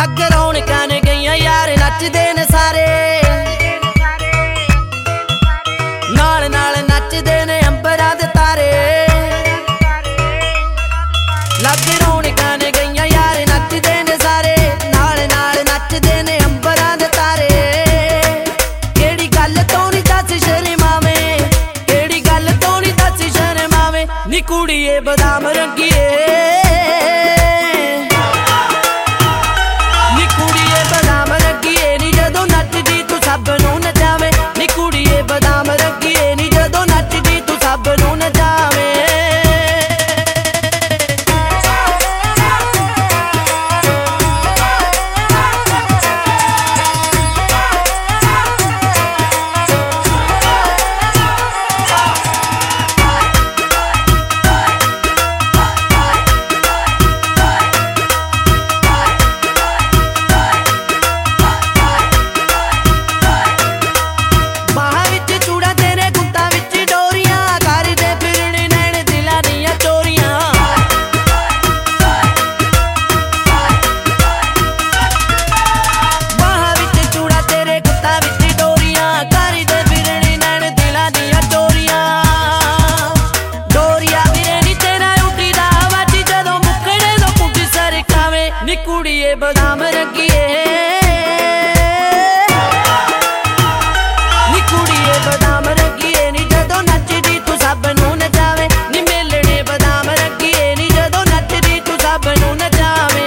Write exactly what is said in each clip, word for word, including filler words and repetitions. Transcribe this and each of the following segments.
ਲੱਗ ਰੌਣਕਾਂ ਨੇ ਗਈਆਂ यार नचदे ने सारे नाल नाल नचदे ने अंबरां दे तारे लग रौणकां ने गईयां यार नचदे ने सारे नाल नाल नचदे ने अंबरां दे तारे केड़ी गल तों नी दस शर्मावे केड़ी गल तों नी दस शर्मावे नी कुड़ीए बादाम रंगीए कुड़िए बादाम रंगीए नी कुड़िए बादाम रंगीए नी जदों नचदी तू सब नूं नचावे नी मेलणे बादाम रंगीए नी जदों नचदी तू सब नूं नचावे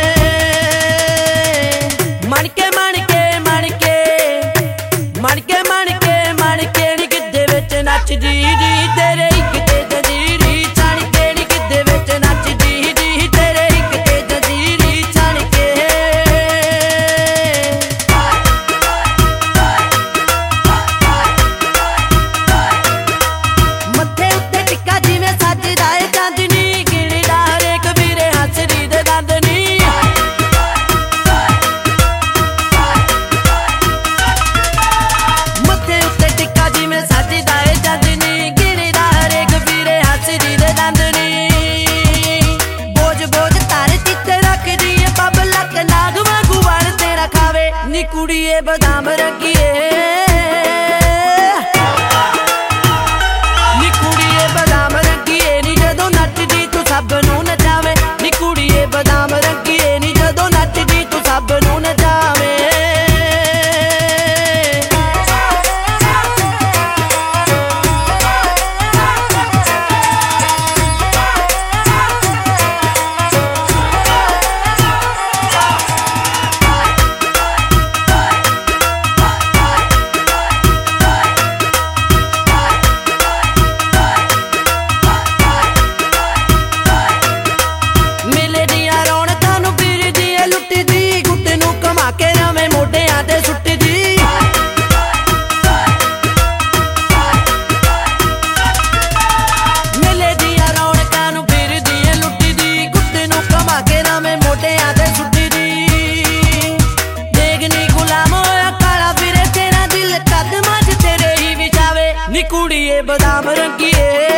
मन के मन के मन के मन के मन के मन के नी गिद्धे विच नचदी दी तेरे इक ते जंजीरी छण के नी गिद्धे विच नचदी दी तेरे इक ते जंजीरी नी कुड़िए बादाम रंगीए नी कुड़िए बादाम रंगीए नी जदों नचदी तू सब नूं नचावे नी कुड़िए बादाम रंगीए नी जदों नचदी तू सब नूं नचावे नी कुड़िए बादाम रंगीए।